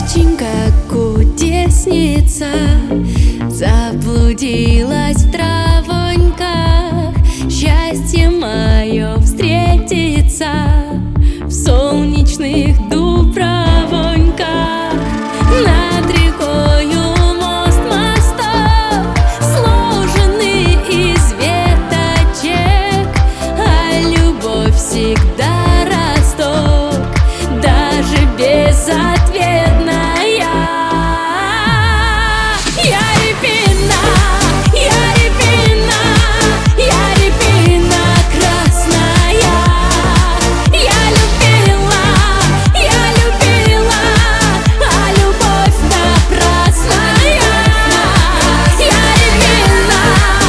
Очень как кудесница заблудилась в травоньках. Счастье мое встретится в солнечных дубровоньках. Над рекою мост мостов, сложенный из веточек, а любовь всегда росток, даже безответная. Я рябина, я рябина, я рябина красная. Я любила, а любовь напрасная. Я рябина,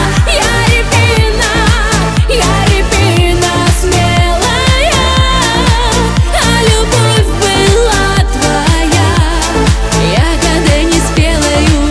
я рябина смелая, а любовь была твоя ягодой неспелою.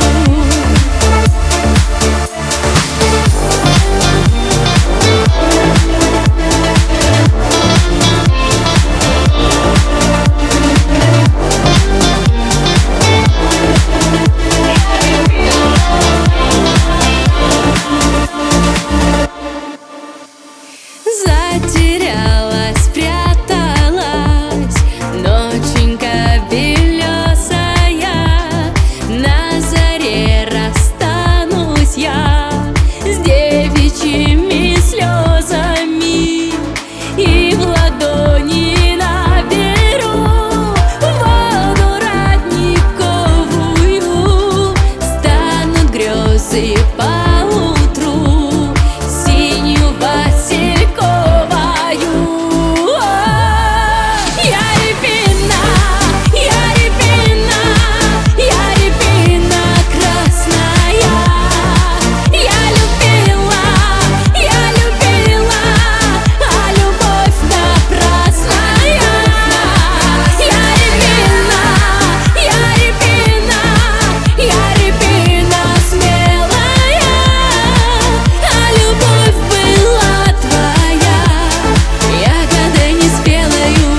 Затерялась, спряталась ноченька белесая. На заре расстанусь я с девичьими слезами и в ладони наберу воду родниковую. Станут грезы поутру синью васильковою. Я рябина, я рябина красная. Я любила, а любовь напрасная. Я рябина, я рябина смелая, а любовь была твоя ягодой неспелою.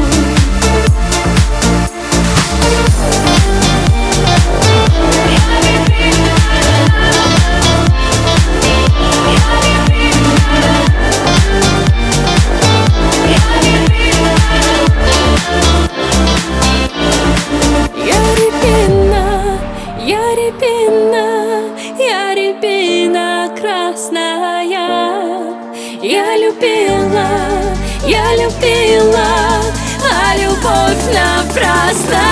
Я рябина красная. Я любила, а любовь напрасная.